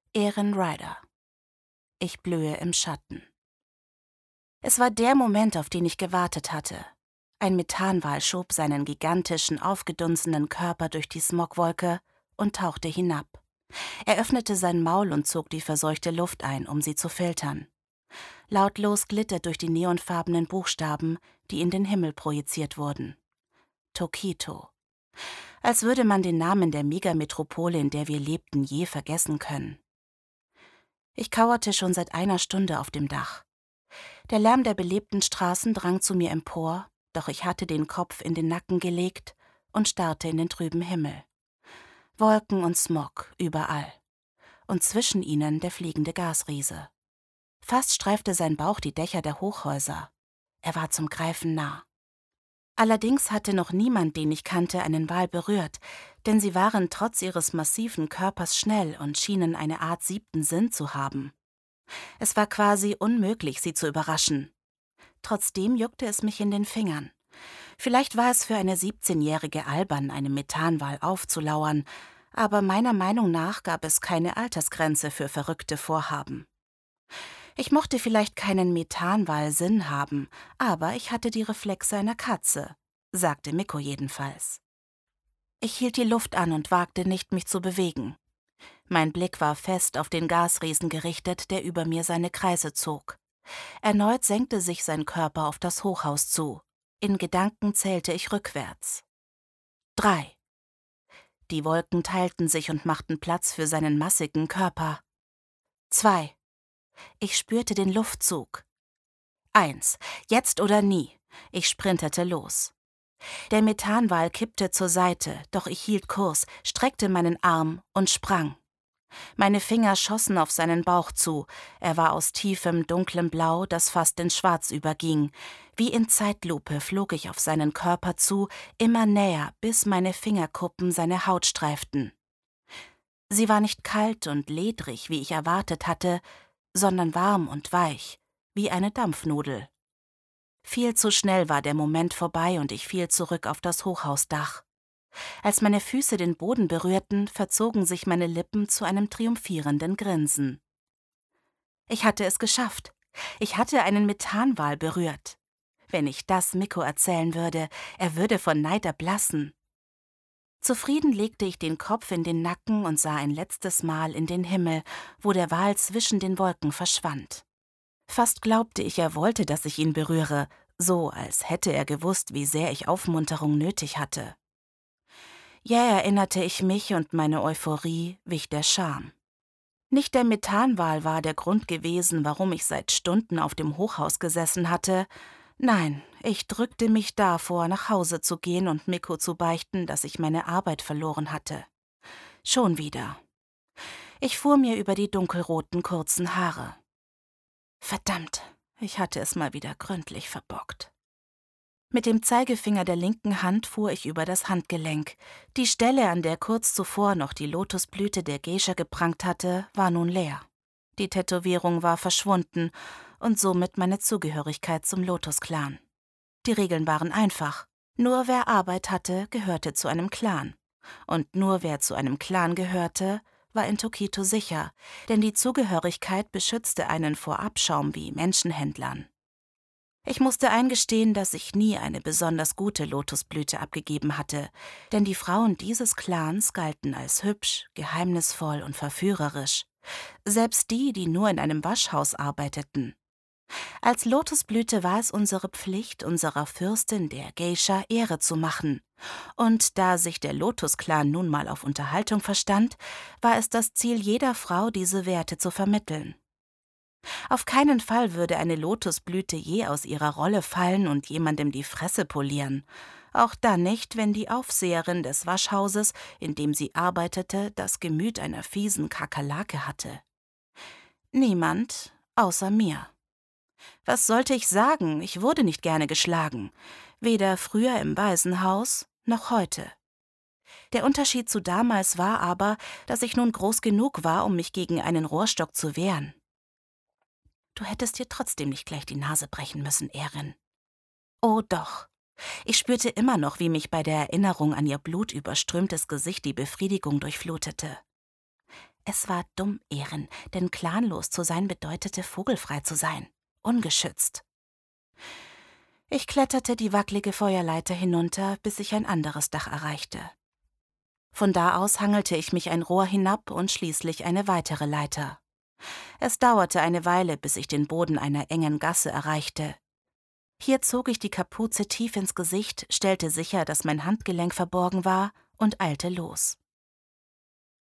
Erin Ryder. Ich blühe im Schatten. Es war der Moment, auf den ich gewartet hatte. Ein Methanwal schob seinen gigantischen, aufgedunsenen Körper durch die Smogwolke und tauchte hinab. Er öffnete sein Maul und zog die verseuchte Luft ein, um sie zu filtern. Lautlos glitt er durch die neonfarbenen Buchstaben, die in den Himmel projiziert wurden. Tokito. Als würde man den Namen der Megametropole, in der wir lebten, je vergessen können. Ich kauerte schon seit einer Stunde auf dem Dach. Der Lärm der belebten Straßen drang zu mir empor, doch ich hatte den Kopf in den Nacken gelegt und starrte in den trüben Himmel. Wolken und Smog überall. Und zwischen ihnen der fliegende Gasriese. Fast streifte sein Bauch die Dächer der Hochhäuser. Er war zum Greifen nah. Allerdings hatte noch niemand, den ich kannte, einen Wal berührt, denn sie waren trotz ihres massiven Körpers schnell und schienen eine Art 7. Sinn zu haben. Es war quasi unmöglich, sie zu überraschen. Trotzdem juckte es mich in den Fingern. Vielleicht war es für eine 17-Jährige albern, einem Methanwal aufzulauern, aber meiner Meinung nach gab es keine Altersgrenze für verrückte Vorhaben. Ich mochte vielleicht keinen Methanwal-Sinn haben, aber ich hatte die Reflexe einer Katze, sagte Mikko jedenfalls. Ich hielt die Luft an und wagte nicht, mich zu bewegen. Mein Blick war fest auf den Gasriesen gerichtet, der über mir seine Kreise zog. Erneut senkte sich sein Körper auf das Hochhaus zu. In Gedanken zählte ich rückwärts. 3. Die Wolken teilten sich und machten Platz für seinen massigen Körper. 2. Ich spürte den Luftzug. 1. Jetzt oder nie. Ich sprintete los. Der Methanwal kippte zur Seite, doch ich hielt Kurs, streckte meinen Arm und sprang. Meine Finger schossen auf seinen Bauch zu. Er war aus tiefem, dunklem Blau, das fast in Schwarz überging. Wie in Zeitlupe flog ich auf seinen Körper zu, immer näher, bis meine Fingerkuppen seine Haut streiften. Sie war nicht kalt und ledrig, wie ich erwartet hatte, sondern warm und weich, wie eine Dampfnudel. Viel zu schnell war der Moment vorbei und ich fiel zurück auf das Hochhausdach. Als meine Füße den Boden berührten, verzogen sich meine Lippen zu einem triumphierenden Grinsen. Ich hatte es geschafft. Ich hatte einen Methanwal berührt. Wenn ich das Mikko erzählen würde, er würde von Neid erblassen. Zufrieden legte ich den Kopf in den Nacken und sah ein letztes Mal in den Himmel, wo der Wal zwischen den Wolken verschwand. Fast glaubte ich, er wollte, dass ich ihn berühre, so als hätte er gewusst, wie sehr ich Aufmunterung nötig hatte. Jäh erinnerte ich mich und meine Euphorie wich der Scham. Nicht der Methanwal war der Grund gewesen, warum ich seit Stunden auf dem Hochhaus gesessen hatte. Nein, ich drückte mich davor, nach Hause zu gehen und Mikko zu beichten, dass ich meine Arbeit verloren hatte. Schon wieder. Ich fuhr mir über die dunkelroten, kurzen Haare. Verdammt, ich hatte es mal wieder gründlich verbockt. Mit dem Zeigefinger der linken Hand fuhr ich über das Handgelenk. Die Stelle, an der kurz zuvor noch die Lotusblüte der Geisha geprangt hatte, war nun leer. Die Tätowierung war verschwunden und somit meine Zugehörigkeit zum Lotus-Clan. Die Regeln waren einfach. Nur wer Arbeit hatte, gehörte zu einem Clan. Und nur wer zu einem Clan gehörte, war in Tokito sicher, denn die Zugehörigkeit beschützte einen vor Abschaum wie Menschenhändlern. Ich musste eingestehen, dass ich nie eine besonders gute Lotusblüte abgegeben hatte, denn die Frauen dieses Clans galten als hübsch, geheimnisvoll und verführerisch. Selbst die, die nur in einem Waschhaus arbeiteten. Als Lotusblüte war es unsere Pflicht, unserer Fürstin, der Geisha, Ehre zu machen. Und da sich der Lotus-Clan nun mal auf Unterhaltung verstand, war es das Ziel jeder Frau, diese Werte zu vermitteln. Auf keinen Fall würde eine Lotusblüte je aus ihrer Rolle fallen und jemandem die Fresse polieren. Auch dann nicht, wenn die Aufseherin des Waschhauses, in dem sie arbeitete, das Gemüt einer fiesen Kakerlake hatte. Niemand außer mir. Was sollte ich sagen? Ich wurde nicht gerne geschlagen. Weder früher im Waisenhaus noch heute. Der Unterschied zu damals war aber, dass ich nun groß genug war, um mich gegen einen Rohrstock zu wehren. Du hättest dir trotzdem nicht gleich die Nase brechen müssen, Erin. Oh doch. Ich spürte immer noch, wie mich bei der Erinnerung an ihr blutüberströmtes Gesicht die Befriedigung durchflutete. Es war dumm, Ehren, denn clanlos zu sein bedeutete, vogelfrei zu sein, ungeschützt. Ich kletterte die wackelige Feuerleiter hinunter, bis ich ein anderes Dach erreichte. Von da aus hangelte ich mich ein Rohr hinab und schließlich eine weitere Leiter. Es dauerte eine Weile, bis ich den Boden einer engen Gasse erreichte. Hier zog ich die Kapuze tief ins Gesicht, stellte sicher, dass mein Handgelenk verborgen war und eilte los.